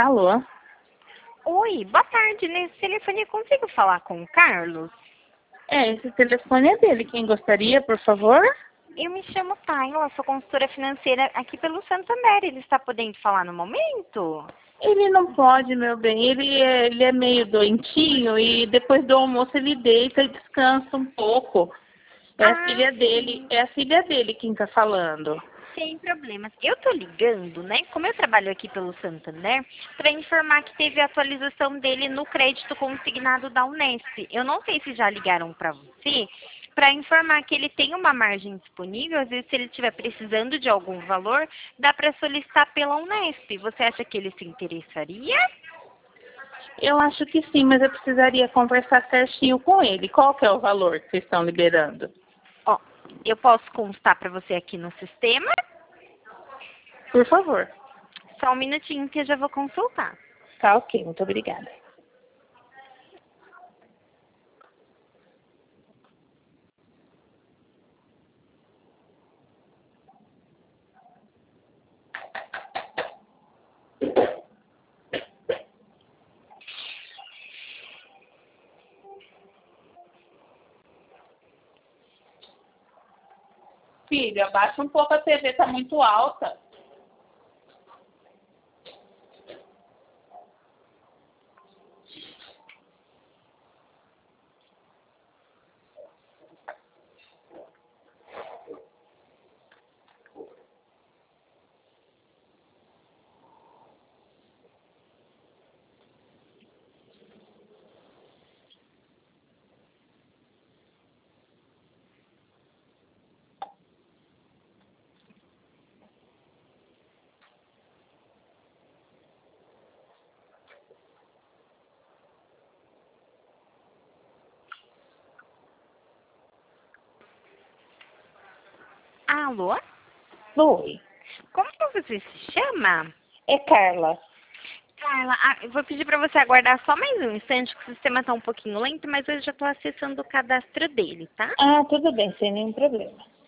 Alô? Oi, boa tarde. Nesse telefone eu consigo falar com o Carlos? Esse telefone é dele. Quem gostaria, por favor? Eu me chamo Tayla, sou consultora financeira aqui pelo Santander. Ele está podendo falar no momento? Ele não pode, meu bem. Ele é meio doentinho e depois do almoço ele deita e descansa um pouco. É a filha dele quem está falando. Sem problemas. Eu tô ligando, né? Como eu trabalho aqui pelo Santander, para informar que teve a atualização dele no crédito consignado da Unesp. Eu não sei se já ligaram para você, para informar que ele tem uma margem disponível. Às vezes, se ele estiver precisando de algum valor, dá para solicitar pela Unesp. Você acha que ele se interessaria? Eu acho que sim, mas eu precisaria conversar certinho com ele. Qual que é o valor que vocês estão liberando? Ó, eu posso constar para você aqui no sistema. Por favor. Só um minutinho que eu já vou consultar. Tá ok, muito obrigada. Filha, abaixa um pouco a TV, tá muito alta. Alô? Oi, Como que você se chama? é Carla. Carla, eu vou pedir para você aguardar só mais um instante, que o sistema está um pouquinho lento, mas eu já estou acessando o cadastro dele, tá? Ah, tudo bem, sem nenhum problema.